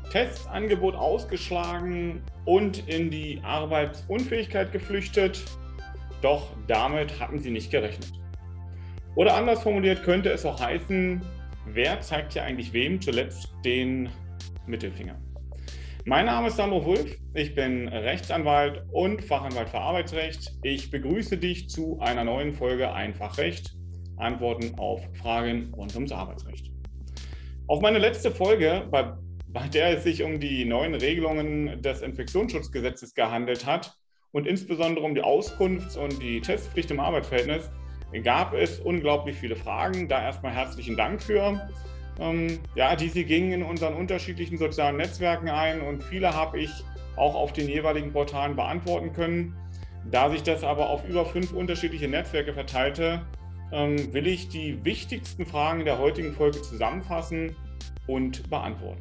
Testangebot ausgeschlagen und in die Arbeitsunfähigkeit geflüchtet, doch damit hatten sie nicht gerechnet. Oder anders formuliert könnte es auch heißen, wer zeigt hier eigentlich wem zuletzt den Mittelfinger? Mein Name ist Sandro Wulff, ich bin Rechtsanwalt und Fachanwalt für Arbeitsrecht. Ich begrüße dich zu einer neuen Folge Einfach Recht, Antworten auf Fragen rund ums Arbeitsrecht. Auf meine letzte Folge, bei der es sich um die neuen Regelungen des Infektionsschutzgesetzes gehandelt hat und insbesondere um die Auskunfts- und die Testpflicht im Arbeitsverhältnis, gab es unglaublich viele Fragen. Da erstmal herzlichen Dank für. Diese gingen in unseren unterschiedlichen sozialen Netzwerken ein und viele habe ich auch auf den jeweiligen Portalen beantworten können. Da sich das aber auf über 5 unterschiedliche Netzwerke verteilte, will ich die wichtigsten Fragen der heutigen Folge zusammenfassen und beantworten.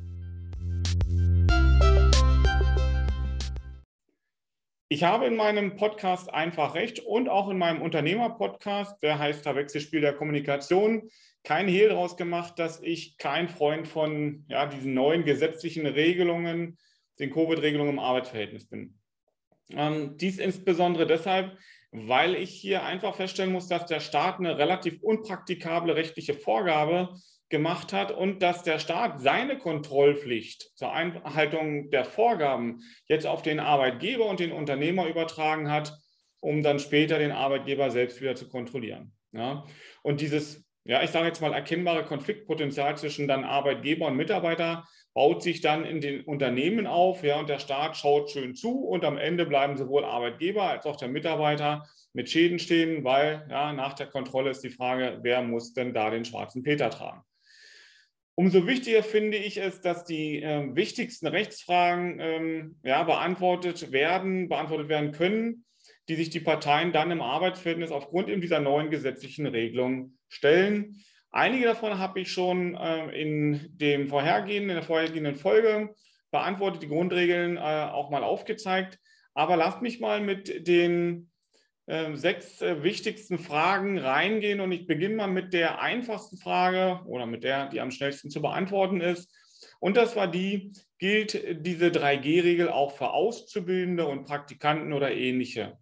Ich habe in meinem Podcast Einfach Recht und auch in meinem Unternehmer-Podcast, der heißt Wechselspiel der Kommunikation, kein Hehl daraus gemacht, dass ich kein Freund von diesen neuen gesetzlichen Regelungen, den Covid-Regelungen im Arbeitsverhältnis bin. Dies insbesondere deshalb, weil ich hier einfach feststellen muss, dass der Staat eine relativ unpraktikable rechtliche Vorgabe gemacht hat und dass der Staat seine Kontrollpflicht zur Einhaltung der Vorgaben jetzt auf den Arbeitgeber und den Unternehmer übertragen hat, um dann später den Arbeitgeber selbst wieder zu kontrollieren. Ja? Und dieses, ich sage jetzt mal, erkennbare Konfliktpotenzial zwischen dann Arbeitgeber und Mitarbeiter baut sich dann in den Unternehmen auf, und der Staat schaut schön zu und am Ende bleiben sowohl Arbeitgeber als auch der Mitarbeiter mit Schäden stehen, weil nach der Kontrolle ist die Frage, wer muss denn da den schwarzen Peter tragen? Umso wichtiger finde ich es, dass die wichtigsten Rechtsfragen beantwortet werden können, die sich die Parteien dann im Arbeitsverhältnis aufgrund eben dieser neuen gesetzlichen Regelung stellen. Einige davon habe ich schon in der vorhergehenden Folge beantwortet, die Grundregeln auch mal aufgezeigt. Aber lasst mich mal mit den 6 wichtigsten Fragen reingehen und ich beginne mal mit der einfachsten Frage oder mit der, die am schnellsten zu beantworten ist. Und das war gilt diese 3G-Regel auch für Auszubildende und Praktikanten oder ähnliche?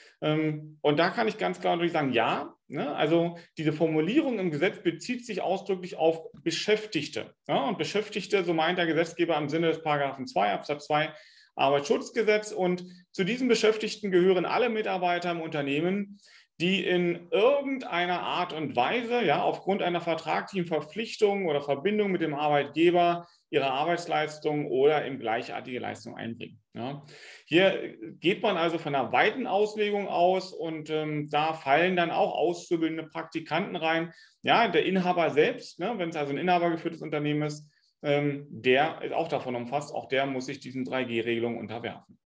Und da kann ich ganz klar natürlich sagen, ja. Also diese Formulierung im Gesetz bezieht sich ausdrücklich auf Beschäftigte. Und Beschäftigte, so meint der Gesetzgeber im Sinne des Paragraphen 2 Absatz 2 Arbeitsschutzgesetz. Und zu diesen Beschäftigten gehören alle Mitarbeiter im Unternehmen, die in irgendeiner Art und Weise, aufgrund einer vertraglichen Verpflichtung oder Verbindung mit dem Arbeitgeber ihre Arbeitsleistung oder eben gleichartige Leistung einbringen. Hier geht man also von einer weiten Auslegung aus und da fallen dann auch auszubildende Praktikanten rein. Der Inhaber selbst, wenn es also ein inhabergeführtes Unternehmen ist, der ist auch davon umfasst, auch der muss sich diesen 3G-Regelungen unterwerfen.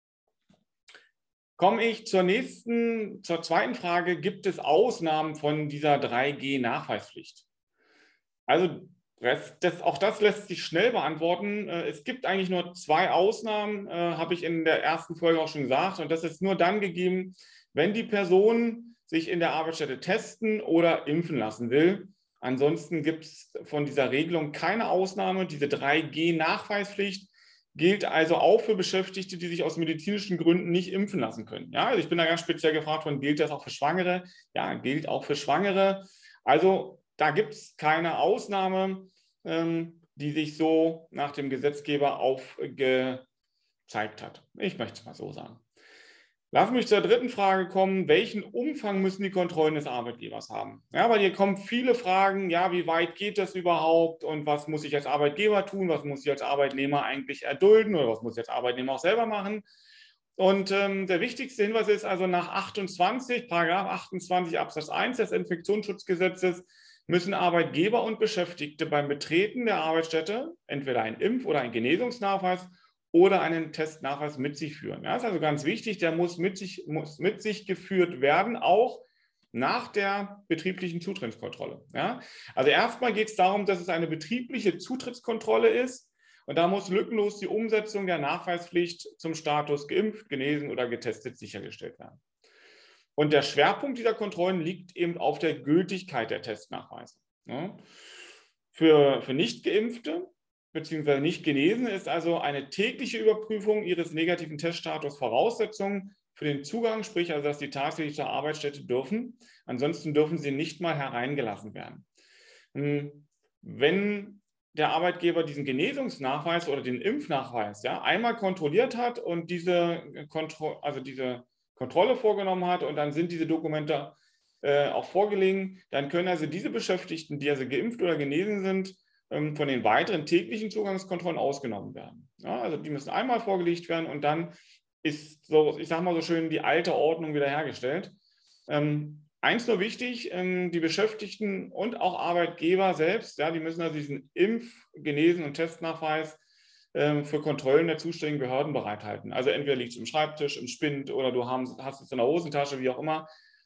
Komme ich zur zweiten Frage, gibt es Ausnahmen von dieser 3G-Nachweispflicht? Also auch das lässt sich schnell beantworten. Es gibt eigentlich nur 2 Ausnahmen, habe ich in der ersten Folge auch schon gesagt. Und das ist nur dann gegeben, wenn die Person sich in der Arbeitsstätte testen oder impfen lassen will. Ansonsten gibt es von dieser Regelung keine Ausnahme. Diese 3G-Nachweispflicht gilt also auch für Beschäftigte, die sich aus medizinischen Gründen nicht impfen lassen können. Also ich bin da ganz speziell gefragt worden, gilt das auch für Schwangere? Ja, gilt auch für Schwangere. Also da gibt es keine Ausnahme, die sich so nach dem Gesetzgeber aufgezeigt hat. Ich möchte es mal so sagen. Lass mich zur dritten Frage kommen. Welchen Umfang müssen die Kontrollen des Arbeitgebers haben? Weil hier kommen viele Fragen. Wie weit geht das überhaupt? Und was muss ich als Arbeitgeber tun? Was muss ich als Arbeitnehmer eigentlich erdulden? Oder was muss ich als Arbeitnehmer auch selber machen? Und der wichtigste Hinweis ist also nach Paragraph 28 Absatz 1 des Infektionsschutzgesetzes müssen Arbeitgeber und Beschäftigte beim Betreten der Arbeitsstätte entweder einen Impf- oder einen Genesungsnachweis oder einen Testnachweis mit sich führen. Das ist also ganz wichtig, der muss mit sich geführt werden, auch nach der betrieblichen Zutrittskontrolle. Also erstmal geht es darum, dass es eine betriebliche Zutrittskontrolle ist und da muss lückenlos die Umsetzung der Nachweispflicht zum Status geimpft, genesen oder getestet sichergestellt werden. Und der Schwerpunkt dieser Kontrollen liegt eben auf der Gültigkeit der Testnachweise. Für Nicht-Geimpfte bzw. nicht genesen, ist also eine tägliche Überprüfung Ihres negativen Teststatus Voraussetzung für den Zugang, sprich also, dass Sie tatsächlich zur Arbeitsstätte dürfen. Ansonsten dürfen Sie nicht mal hereingelassen werden. Wenn der Arbeitgeber diesen Genesungsnachweis oder den Impfnachweis einmal kontrolliert hat und diese Kontrolle vorgenommen hat und dann sind diese Dokumente auch vorgelegen, dann können also diese Beschäftigten, die also geimpft oder genesen sind, von den weiteren täglichen Zugangskontrollen ausgenommen werden. Ja, also die müssen einmal vorgelegt werden und dann ist so, ich sage mal so schön, die alte Ordnung wiederhergestellt. Eins nur wichtig, die Beschäftigten und auch Arbeitgeber selbst, die müssen also diesen Impf-, Genesen- und Testnachweis für Kontrollen der zuständigen Behörden bereithalten. Also entweder liegt es im Schreibtisch, im Spind oder du hast es in der Hosentasche, wie auch immer.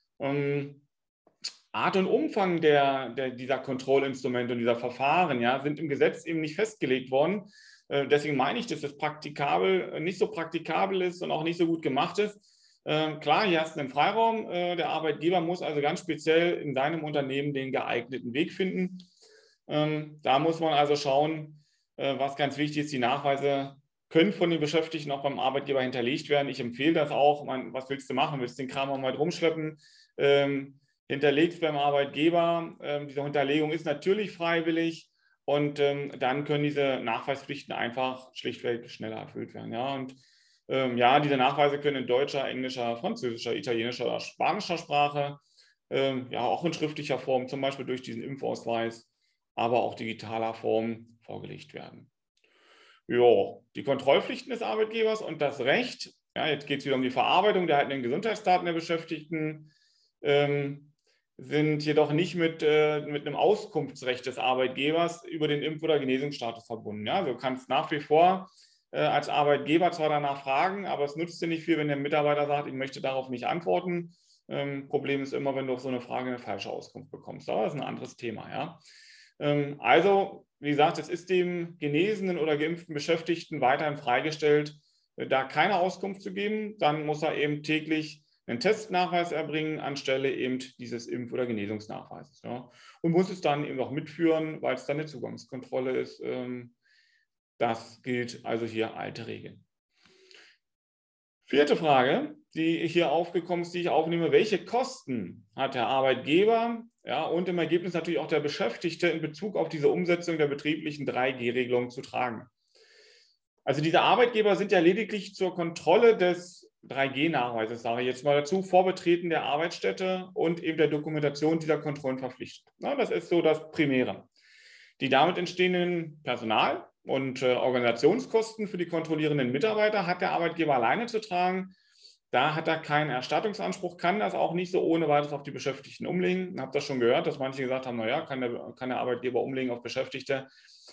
Art und Umfang dieser Kontrollinstrumente und dieser Verfahren sind im Gesetz eben nicht festgelegt worden. Deswegen meine ich, dass das nicht so praktikabel ist und auch nicht so gut gemacht ist. Klar, hier hast du einen Freiraum. Der Arbeitgeber muss also ganz speziell in seinem Unternehmen den geeigneten Weg finden. Da muss man also schauen, was ganz wichtig ist, die Nachweise können von den Beschäftigten auch beim Arbeitgeber hinterlegt werden. Ich empfehle das auch. Was willst du machen? Willst du den Kram auch mal rumschleppen? Hinterlegt beim Arbeitgeber. Diese Hinterlegung ist natürlich freiwillig und dann können diese Nachweispflichten einfach schlichtweg schneller erfüllt werden. Ja, und diese Nachweise können in deutscher, englischer, französischer, italienischer oder spanischer Sprache, auch in schriftlicher Form, zum Beispiel durch diesen Impfausweis, aber auch digitaler Form vorgelegt werden. Jo, die Kontrollpflichten des Arbeitgebers und das Recht, jetzt geht es wieder um die Verarbeitung der eigenen Gesundheitsdaten der Beschäftigten, sind jedoch nicht mit einem Auskunftsrecht des Arbeitgebers über den Impf- oder Genesungsstatus verbunden. Ja? Also du kannst nach wie vor als Arbeitgeber zwar danach fragen, aber es nützt dir nicht viel, wenn der Mitarbeiter sagt, ich möchte darauf nicht antworten. Problem ist immer, wenn du auf so eine Frage eine falsche Auskunft bekommst. Aber das ist ein anderes Thema. Ja? Also, wie gesagt, es ist dem genesenen oder geimpften Beschäftigten weiterhin freigestellt, da keine Auskunft zu geben. Dann muss er eben täglich einen Testnachweis erbringen anstelle eben dieses Impf- oder Genesungsnachweises. Ja. Und muss es dann eben auch mitführen, weil es dann eine Zugangskontrolle ist. Das gilt also hier alte Regeln. Vierte Frage, die hier aufgekommen ist, die ich aufnehme. Welche Kosten hat der Arbeitgeber und im Ergebnis natürlich auch der Beschäftigte in Bezug auf diese Umsetzung der betrieblichen 3G-Regelung zu tragen? Also diese Arbeitgeber sind ja lediglich zur Kontrolle des 3G-Nachweises, sage ich jetzt mal dazu, vor Betreten der Arbeitsstätte und eben der Dokumentation dieser Kontrollen verpflichtet. Das ist so das Primäre. Die damit entstehenden Personal- und Organisationskosten für die kontrollierenden Mitarbeiter hat der Arbeitgeber alleine zu tragen. Da hat er keinen Erstattungsanspruch, kann das auch nicht so ohne weiteres auf die Beschäftigten umlegen. Ich habe das schon gehört, dass manche gesagt haben, naja, kann der Arbeitgeber umlegen auf Beschäftigte,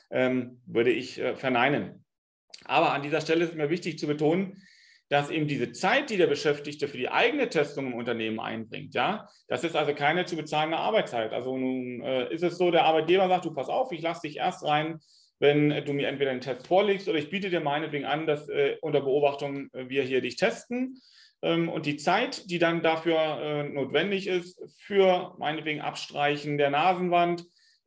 würde ich verneinen. Aber an dieser Stelle ist mir wichtig zu betonen, dass eben diese Zeit, die der Beschäftigte für die eigene Testung im Unternehmen einbringt, das ist also keine zu bezahlende Arbeitszeit. Also nun ist es so, der Arbeitgeber sagt, du pass auf, ich lasse dich erst rein, wenn du mir entweder den Test vorlegst oder ich biete dir meinetwegen an, dass unter Beobachtung wir hier dich testen. Und die Zeit, die dann dafür notwendig ist, für meinetwegen Abstreichen der Nasenwand,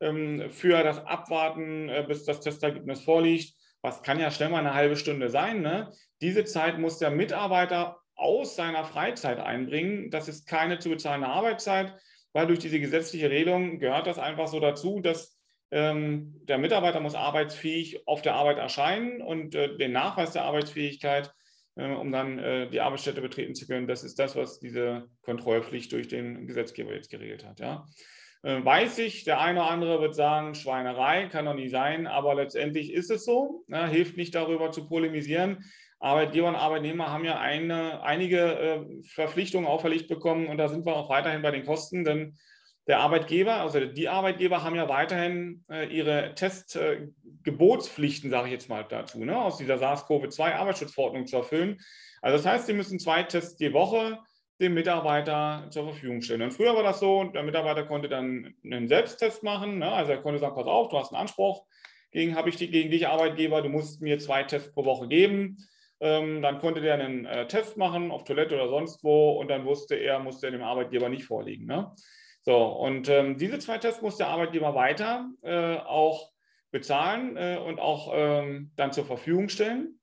für das Abwarten, bis das Testergebnis vorliegt, was kann ja schnell mal eine halbe Stunde sein, ne? Diese Zeit muss der Mitarbeiter aus seiner Freizeit einbringen. Das ist keine zu bezahlende Arbeitszeit, weil durch diese gesetzliche Regelung gehört das einfach so dazu, dass der Mitarbeiter muss arbeitsfähig auf der Arbeit erscheinen und den Nachweis der Arbeitsfähigkeit, um dann die Arbeitsstätte betreten zu können, das ist das, was diese Kontrollpflicht durch den Gesetzgeber jetzt geregelt hat. Ja. Weiß ich, der eine oder andere wird sagen, Schweinerei, kann doch nicht sein, aber letztendlich ist es so, hilft nicht darüber zu polemisieren. Arbeitgeber und Arbeitnehmer haben ja einige Verpflichtungen auferlegt bekommen und da sind wir auch weiterhin bei den Kosten, denn der Arbeitgeber, also die Arbeitgeber haben ja weiterhin ihre Testgebotspflichten, sage ich jetzt mal dazu, aus dieser SARS-CoV-2-Arbeitsschutzverordnung zu erfüllen. Also das heißt, sie müssen 2 Tests die Woche dem Mitarbeiter zur Verfügung stellen. Und früher war das so, der Mitarbeiter konnte dann einen Selbsttest machen, also er konnte sagen, pass auf, du hast einen Anspruch gegen dich Arbeitgeber, du musst mir 2 Tests pro Woche geben. Dann konnte der einen Test machen auf Toilette oder sonst wo und dann musste er dem Arbeitgeber nicht vorliegen. Ne? So, und diese 2 Tests muss der Arbeitgeber weiter auch bezahlen und auch dann zur Verfügung stellen.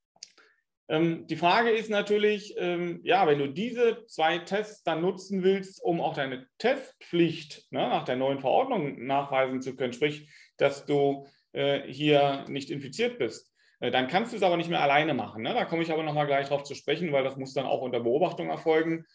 Die Frage ist natürlich, ja, wenn du diese 2 Tests dann nutzen willst, um auch deine Testpflicht nach der neuen Verordnung nachweisen zu können, sprich, dass du hier nicht infiziert bist, dann kannst du es aber nicht mehr alleine machen. Da komme ich aber nochmal gleich drauf zu sprechen, weil das muss dann auch unter Beobachtung erfolgen.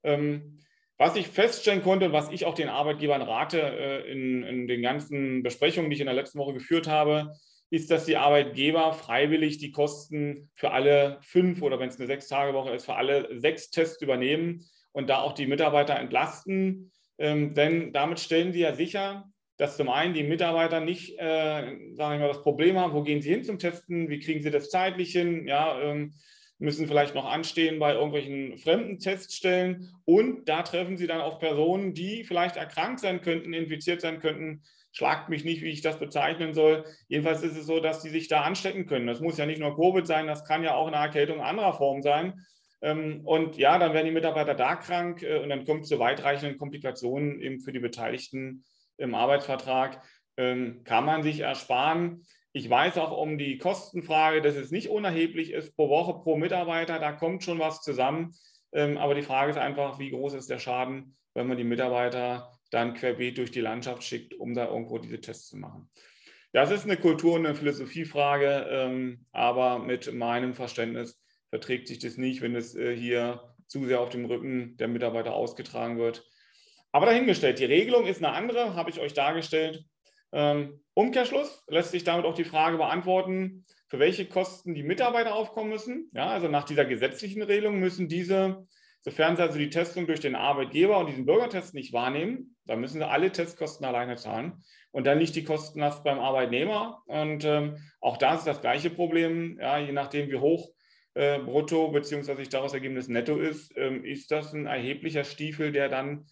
Was ich feststellen konnte und was ich auch den Arbeitgebern rate in den ganzen Besprechungen, die ich in der letzten Woche geführt habe, ist, dass die Arbeitgeber freiwillig die Kosten für alle 5 oder wenn es eine 6-Tage-Woche ist, für alle 6 Tests übernehmen und da auch die Mitarbeiter entlasten. Denn damit stellen sie ja sicher, dass zum einen die Mitarbeiter nicht, sage ich mal, das Problem haben, wo gehen sie hin zum Testen, wie kriegen sie das zeitlich hin, ja, müssen vielleicht noch anstehen bei irgendwelchen fremden Teststellen und da treffen sie dann auf Personen, die vielleicht erkrankt sein könnten, infiziert sein könnten. Schlagt mich nicht, wie ich das bezeichnen soll. Jedenfalls ist es so, dass die sich da anstecken können. Das muss ja nicht nur Covid sein, das kann ja auch eine Erkältung anderer Form sein. Und ja, dann werden die Mitarbeiter da krank und dann kommt es zu weitreichenden Komplikationen eben für die Beteiligten im Arbeitsvertrag. Kann man sich ersparen. Ich weiß auch um die Kostenfrage, dass es nicht unerheblich ist, pro Woche, pro Mitarbeiter, da kommt schon was zusammen. Aber die Frage ist einfach, wie groß ist der Schaden, wenn man die Mitarbeiter dann querbeet durch die Landschaft schickt, um da irgendwo diese Tests zu machen. Das ist eine Kultur- und eine Philosophiefrage, aber mit meinem Verständnis verträgt sich das nicht, wenn es hier zu sehr auf dem Rücken der Mitarbeiter ausgetragen wird. Aber dahingestellt, die Regelung ist eine andere, habe ich euch dargestellt. Umkehrschluss lässt sich damit auch die Frage beantworten, für welche Kosten die Mitarbeiter aufkommen müssen. Ja, also nach dieser gesetzlichen Regelung müssen diese, sofern sie also die Testung durch den Arbeitgeber und diesen Bürgertest nicht wahrnehmen, dann müssen sie alle Testkosten alleine zahlen. Und dann liegt die Kostenlast beim Arbeitnehmer. Und auch da ist das gleiche Problem. Ja, je nachdem, wie hoch brutto bzw. sich daraus ergebendes Netto ist das ein erheblicher Stiefel, der dann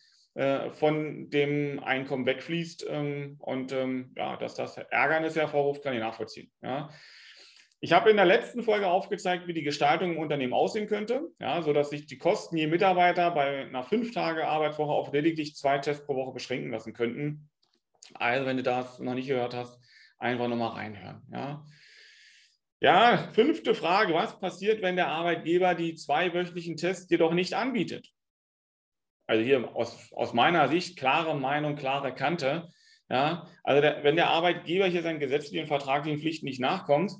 von dem Einkommen wegfließt. Ja, dass das Ärgernis hervorruft, kann ich nachvollziehen. Ja. Ich habe in der letzten Folge aufgezeigt, wie die Gestaltung im Unternehmen aussehen könnte, ja, sodass sich die Kosten je Mitarbeiter bei einer 5-Tage-Arbeitswoche auf lediglich 2 Tests pro Woche beschränken lassen könnten. Also wenn du das noch nicht gehört hast, einfach nochmal reinhören. Ja. Ja, 5. Frage, was passiert, wenn der Arbeitgeber die 2-wöchentlichen Tests jedoch nicht anbietet? Also hier aus meiner Sicht klare Meinung, klare Kante. Ja, also wenn der Arbeitgeber hier seinen gesetzlichen und vertraglichen Pflichten nicht nachkommt,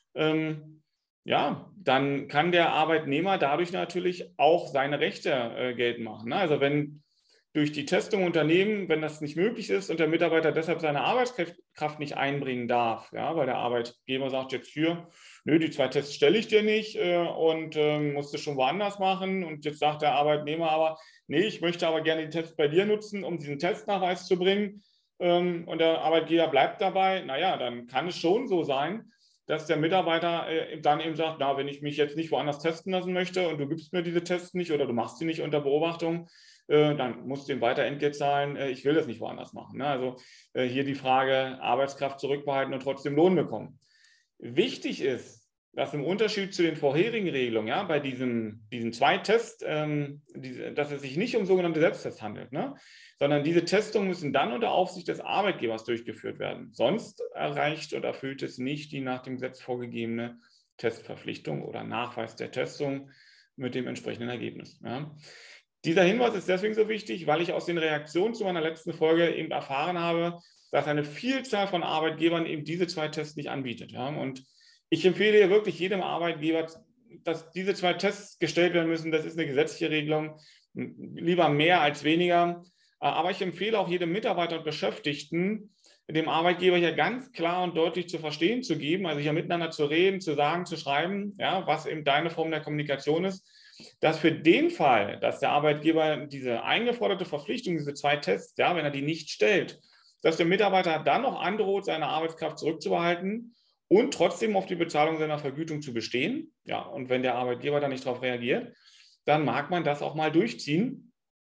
ja, dann kann der Arbeitnehmer dadurch natürlich auch seine Rechte geltend machen. Also wenn durch die Testung Unternehmen, wenn das nicht möglich ist und der Mitarbeiter deshalb seine Arbeitskraft nicht einbringen darf, ja, weil der Arbeitgeber sagt jetzt hier, nö, die 2 Tests stelle ich dir nicht und musst du schon woanders machen und jetzt sagt der Arbeitnehmer aber, nee, ich möchte aber gerne die Tests bei dir nutzen, um diesen Testnachweis zu bringen und der Arbeitgeber bleibt dabei, naja, dann kann es schon so sein, dass der Mitarbeiter dann eben sagt, na, wenn ich mich jetzt nicht woanders testen lassen möchte und du gibst mir diese Tests nicht oder du machst sie nicht unter Beobachtung, dann musst du ihm weiter Entgelt zahlen, ich will das nicht woanders machen. Also hier die Frage, Arbeitskraft zurückbehalten und trotzdem Lohn bekommen. Wichtig ist, dass im Unterschied zu den vorherigen Regelungen, ja, bei diesen 2 Tests, dass es sich nicht um sogenannte Selbsttests handelt, sondern diese Testungen müssen dann unter Aufsicht des Arbeitgebers durchgeführt werden. Sonst erreicht oder erfüllt es nicht die nach dem Gesetz vorgegebene Testverpflichtung oder Nachweis der Testung mit dem entsprechenden Ergebnis. Ja. Dieser Hinweis ist deswegen so wichtig, weil ich aus den Reaktionen zu meiner letzten Folge eben erfahren habe, dass eine Vielzahl von Arbeitgebern eben diese 2 Tests nicht anbietet. Ja. Und ich empfehle wirklich jedem Arbeitgeber, dass diese 2 Tests gestellt werden müssen. Das ist eine gesetzliche Regelung, lieber mehr als weniger. Aber ich empfehle auch jedem Mitarbeiter und Beschäftigten, dem Arbeitgeber hier ganz klar und deutlich zu verstehen zu geben, also hier miteinander zu reden, zu sagen, zu schreiben, ja, was eben deine Form der Kommunikation ist, dass für den Fall, dass der Arbeitgeber diese eingeforderte Verpflichtung, diese 2 Tests, ja, wenn er die nicht stellt, dass der Mitarbeiter dann noch androht, seine Arbeitskraft zurückzubehalten und trotzdem auf die Bezahlung seiner Vergütung zu bestehen. Ja, und wenn der Arbeitgeber dann nicht darauf reagiert, dann mag man das auch mal durchziehen.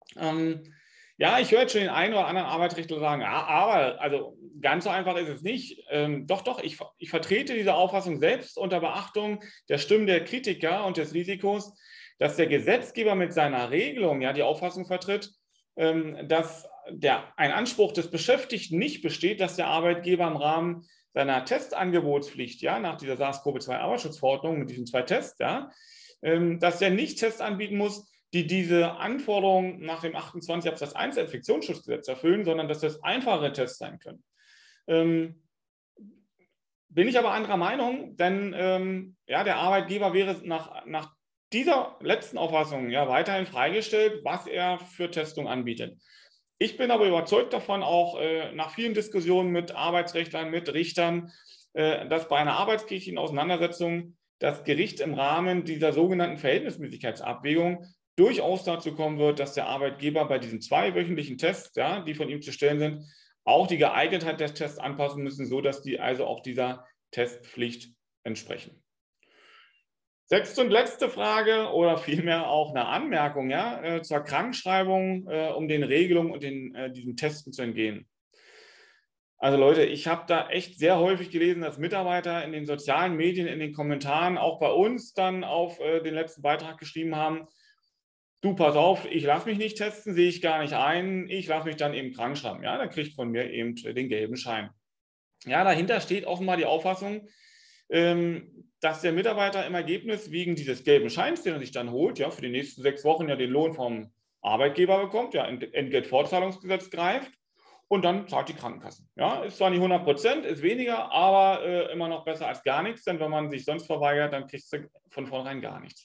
Ja, ich höre jetzt schon den einen oder anderen Arbeitsrechtler sagen, ja, aber also ganz so einfach ist es nicht. Doch, ich vertrete diese Auffassung selbst unter Beachtung der Stimmen der Kritiker und des Risikos, dass der Gesetzgeber mit seiner Regelung ja die Auffassung vertritt, dass ein Anspruch des Beschäftigten nicht besteht, dass der Arbeitgeber im Rahmen seiner Testangebotspflicht, ja, nach dieser SARS-CoV-2-Arbeitsschutzverordnung mit diesen 2 Tests, ja, dass der nicht Tests anbieten muss, die diese Anforderungen nach dem 28 Absatz 1 Infektionsschutzgesetz erfüllen, sondern dass das einfache Tests sein können. Bin ich aber anderer Meinung, denn ja, der Arbeitgeber wäre nach dieser letzten Auffassung ja weiterhin freigestellt, was er für Testung anbietet. Ich bin aber überzeugt davon, auch nach vielen Diskussionen mit Arbeitsrechtlern, mit Richtern, dass bei einer arbeitsgerichtlichen Auseinandersetzung das Gericht im Rahmen dieser sogenannten Verhältnismäßigkeitsabwägung durchaus dazu kommen wird, dass der Arbeitgeber bei diesen 2 wöchentlichen Tests, ja, die von ihm zu stellen sind, auch die Geeignetheit des Tests anpassen müssen, sodass die also auch dieser Testpflicht entsprechen. 6. und letzte Frage oder vielmehr auch eine Anmerkung, ja, zur Krankschreibung, um den Regelungen und diesen Testen zu entgehen. Also Leute, ich habe da echt sehr häufig gelesen, dass Mitarbeiter in den sozialen Medien, in den Kommentaren, auch bei uns dann auf den letzten Beitrag geschrieben haben, du, pass auf, ich lasse mich nicht testen, sehe ich gar nicht ein, ich lasse mich dann eben krank schreiben. Ja, dann kriegt von mir eben den gelben Schein. Ja, dahinter steht offenbar die Auffassung, dass der Mitarbeiter im Ergebnis wegen dieses gelben Scheins, den er sich dann holt, ja, für die nächsten 6 Wochen ja den Lohn vom Arbeitgeber bekommt, ja, Entgeltfortzahlungsgesetz greift und dann zahlt die Krankenkasse. Ja, ist zwar nicht 100%, ist weniger, aber immer noch besser als gar nichts, denn wenn man sich sonst verweigert, dann kriegst du von vornherein gar nichts.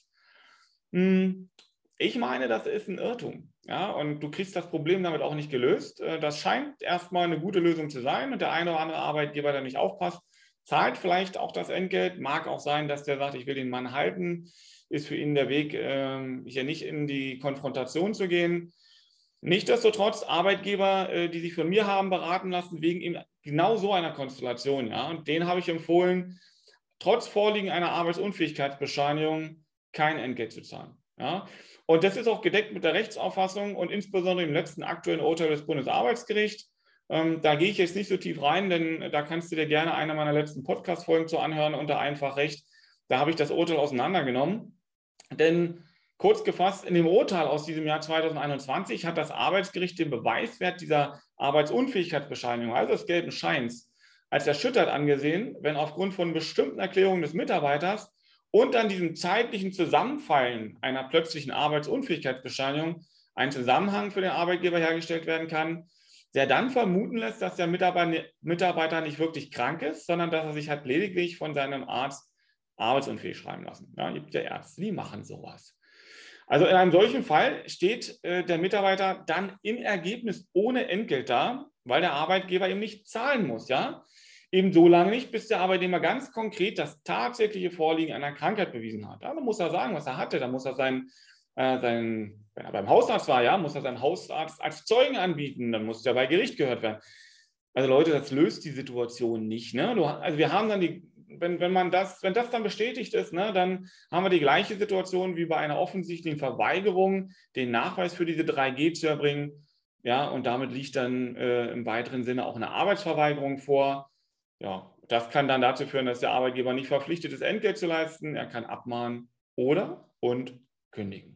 Ich meine, das ist ein Irrtum, ja, und du kriegst das Problem damit auch nicht gelöst. Das scheint erstmal eine gute Lösung zu sein und der eine oder andere Arbeitgeber, der nicht aufpasst, zahlt vielleicht auch das Entgelt. Mag auch sein, dass der sagt, ich will den Mann halten, ist für ihn der Weg, hier nicht in die Konfrontation zu gehen. Nichtsdestotrotz Arbeitgeber, die sich von mir haben beraten lassen, wegen eben genau so einer Konstellation, ja, und denen habe ich empfohlen, trotz Vorliegen einer Arbeitsunfähigkeitsbescheinigung kein Entgelt zu zahlen. Ja. Und das ist auch gedeckt mit der Rechtsauffassung und insbesondere im letzten aktuellen Urteil des Bundesarbeitsgerichts. Da gehe ich jetzt nicht so tief rein, denn da kannst du dir gerne eine meiner letzten Podcast-Folgen zu anhören unter Einfach Recht. Da habe ich das Urteil auseinandergenommen. Denn kurz gefasst, in dem Urteil aus diesem Jahr 2021 hat das Arbeitsgericht den Beweiswert dieser Arbeitsunfähigkeitsbescheinigung, also des gelben Scheins, als erschüttert angesehen, wenn aufgrund von bestimmten Erklärungen des Mitarbeiters und an diesem zeitlichen Zusammenfallen einer plötzlichen Arbeitsunfähigkeitsbescheinigung ein Zusammenhang für den Arbeitgeber hergestellt werden kann, der dann vermuten lässt, dass der Mitarbeiter nicht wirklich krank ist, sondern dass er sich hat lediglich von seinem Arzt arbeitsunfähig schreiben lassen. Ja, gibt ja Ärzte, die machen sowas. Also in einem solchen Fall steht der Mitarbeiter dann im Ergebnis ohne Entgelt da, weil der Arbeitgeber ihm nicht zahlen muss. Ja? Eben so lange nicht, bis der Arbeitnehmer ganz konkret das tatsächliche Vorliegen einer Krankheit bewiesen hat. Ja, dann muss er sagen, was er hatte. Dann muss er wenn er beim Hausarzt war, ja, muss er seinen Hausarzt als Zeugen anbieten. Dann muss er bei Gericht gehört werden. Also Leute, das löst die Situation nicht. Ne? Also wir haben dann wenn das dann bestätigt ist, ne, dann haben wir die gleiche Situation wie bei einer offensichtlichen Verweigerung, den Nachweis für diese 3G zu erbringen. Ja, und damit liegt dann im weiteren Sinne auch eine Arbeitsverweigerung vor. Ja, das kann dann dazu führen, dass der Arbeitgeber nicht verpflichtet ist, Entgelt zu leisten. Er kann abmahnen oder kündigen.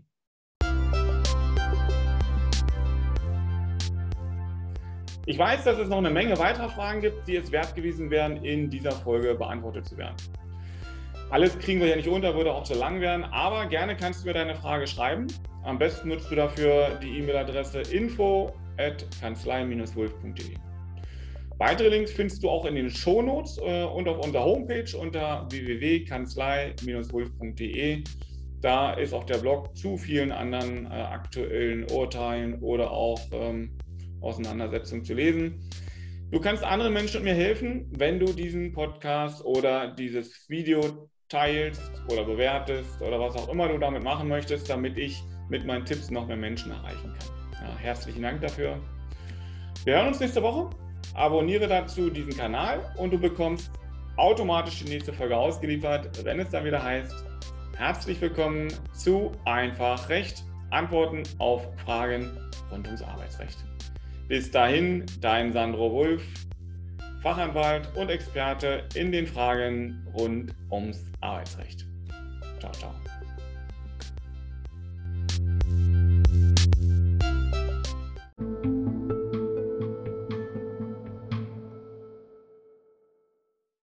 Ich weiß, dass es noch eine Menge weiterer Fragen gibt, die es wert gewesen wären, in dieser Folge beantwortet zu werden. Alles kriegen wir ja nicht unter, würde auch zu lang werden, aber gerne kannst du mir deine Frage schreiben. Am besten nutzt du dafür die E-Mail-Adresse info@kanzlei-wulf.de. Weitere Links findest du auch in den Shownotes und auf unserer Homepage unter www.kanzlei-wulf.de. Da ist auch der Blog zu vielen anderen aktuellen Urteilen oder auch Auseinandersetzungen zu lesen. Du kannst anderen Menschen und mir helfen, wenn du diesen Podcast oder dieses Video teilst oder bewertest oder was auch immer du damit machen möchtest, damit ich mit meinen Tipps noch mehr Menschen erreichen kann. Ja, herzlichen Dank dafür. Wir hören uns nächste Woche. Abonniere dazu diesen Kanal und du bekommst automatisch die nächste Folge ausgeliefert, wenn es dann wieder heißt: Herzlich willkommen zu Einfach Recht. Antworten auf Fragen rund ums Arbeitsrecht. Bis dahin, dein Sandro Wulf, Fachanwalt und Experte in den Fragen rund ums Arbeitsrecht. Ciao, ciao.